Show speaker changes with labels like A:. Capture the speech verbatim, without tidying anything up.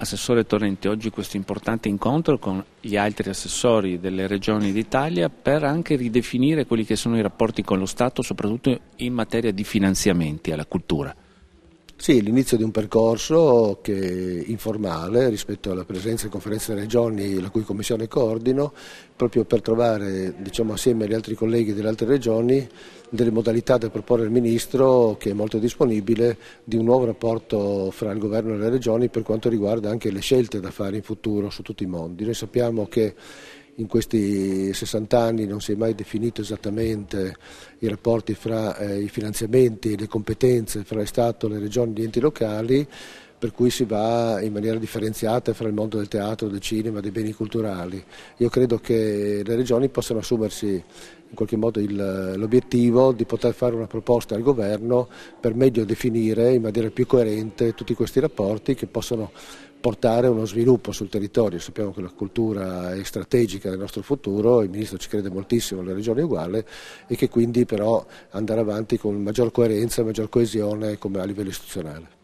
A: Assessore Torrenti, oggi questo importante incontro con gli altri assessori delle regioni d'Italia per anche ridefinire quelli che sono i rapporti con lo Stato, soprattutto in materia di finanziamenti alla cultura.
B: Sì, l'inizio di un percorso che informale rispetto alla presenza in conferenza delle regioni, la cui commissione coordino, proprio per trovare, diciamo, assieme agli altri colleghi delle altre regioni delle modalità da proporre al Ministro, che è molto disponibile, di un nuovo rapporto fra il Governo e le regioni per quanto riguarda anche le scelte da fare in futuro su tutti i mondi. Noi sappiamo che in questi sessanta anni non si è mai definito esattamente i rapporti fra eh, i finanziamenti e le competenze fra lo Stato, le regioni e gli enti locali, per cui si va in maniera differenziata fra il mondo del teatro, del cinema, dei beni culturali. Io credo che le regioni possano assumersi in qualche modo il, l'obiettivo di poter fare una proposta al governo per meglio definire in maniera più coerente tutti questi rapporti che possono portare uno sviluppo sul territorio. Sappiamo che la cultura è strategica del nostro futuro, il Ministro ci crede moltissimo, le regioni uguale, e che quindi però andare avanti con maggior coerenza e maggior coesione come a livello istituzionale.